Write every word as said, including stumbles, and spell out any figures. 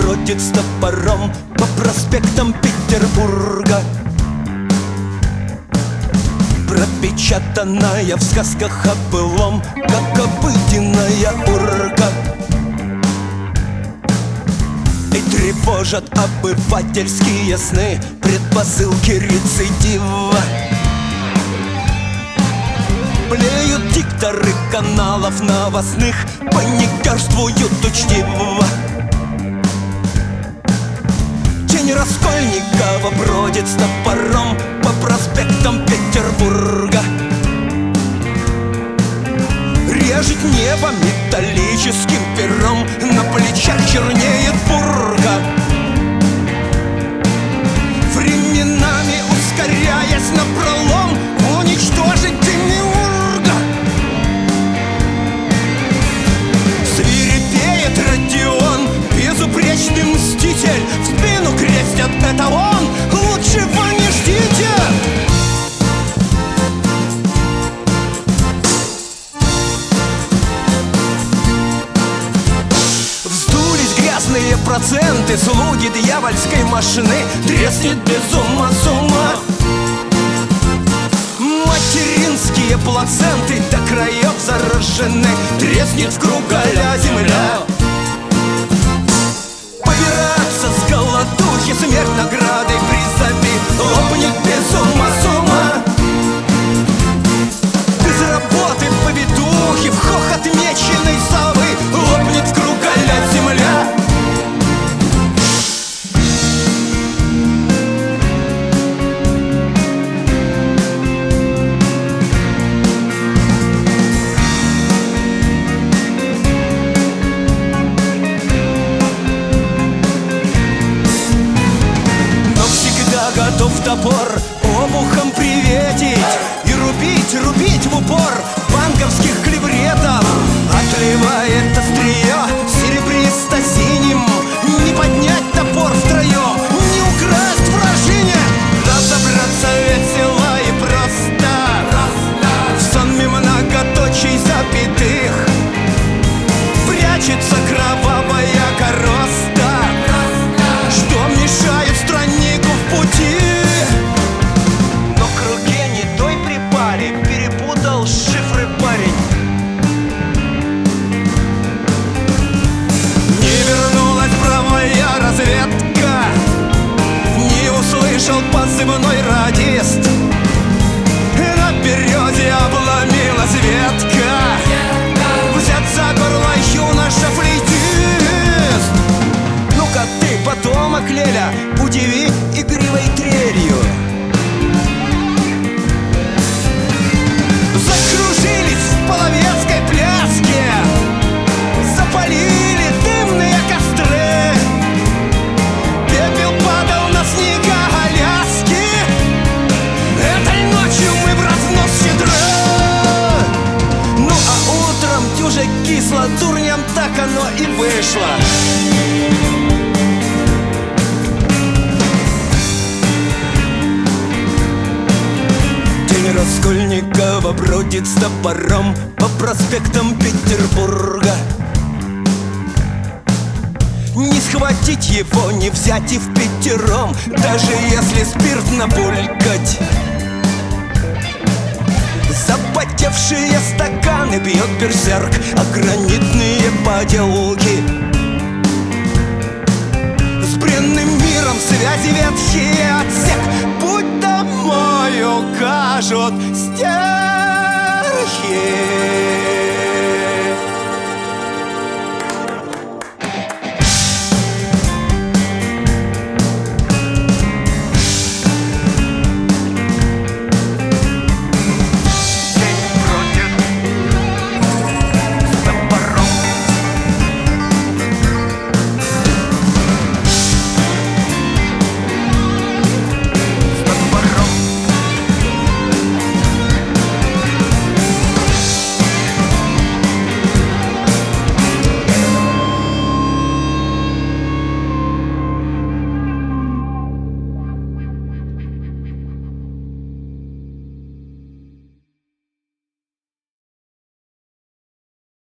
бродит с топором по проспектам Петербурга, пропечатанная в сказках о былом, как обыденная урка. И тревожат обывательские сны, предпосылки рецидива. Блеют дикторы каналов новостных, паникерствуют учтиво. Тень Раскольникова бродит с топором по проспектам Петербурга, режет небо металлическим пером, на плечах чернеет пурга. Временами ускоряясь напролом, уничтожить демиурга. Свирепеет Родион, безупречный мститель, в спину крестят, это он, лучшего не ждите. Проценты, слуги дьявольской машины, треснет без ума с ума. Материнские плаценты до краев заражены, треснет в круг а-ля земля. Побираться с голодухи, смерть наградой призови, лопнет без ума с ума. Без работы в повитухе, в хохот меченой совы, лопнет в круг а-ля земля. Готов топор обухом приветить и рубить, рубить в упор банковских клевретов. Отливает острие серебристо-синим, не поднять топор втроем, не украсть вражине. Разобраться весело и просто, в сонме многоточий запятых прячется кровавая короста, что мешает страннику в пути. Но к руке не той припали, перепутал шифры парень. Не вернулась правая разведка, не услышал позывной радист. На березе обломилась ветка, взят за горло юноша-флейтист. Ну-ка ты, потомок Леля, удиви игривой трелью. Закружились в половецкой пляске, запалили дымные костры, пепел падал на снега Аляски. Этой ночью мы в разнос щедры. Ну а утром дюже кисло, дурням так оно и вышло. Раскольникова бродит с топором по проспектам Петербурга. Не схватить его, не взять и впятером, даже если спирт набулькать. Запотевшие стаканы бьет берсерк, а гранитные поделки. С бренным миром связи ветхий отсек, путь домой укажут стерхи.